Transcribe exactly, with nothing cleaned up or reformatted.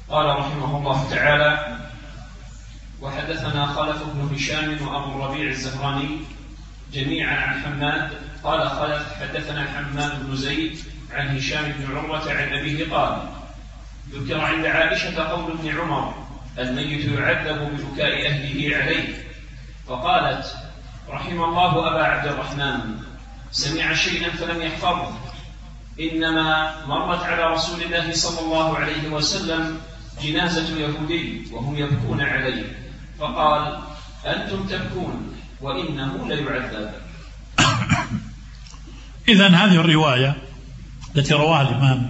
قال رحمه الله تعالى: وحدثنا خلف بن هشام وأبو الربيع الزهراني جميعا عن حماد قال خلف حدثنا حماد بن زيد عن هشام بن عروة عن أبيه قال: ذكر عند عائشة قول ابن عمر: الميت يعذب ببكاء أهله عليه، فقالت: رحم الله أبا عبد الرحمن، سمع شيئا فلم يحفظه، إنما مرت على رسول الله صلى الله عليه وسلم جنازة يهودي وهم يبكون عليه، فقال: أنتم تبكون وإنه ليعذب. إذن هذه الرواية التي رواها الإمام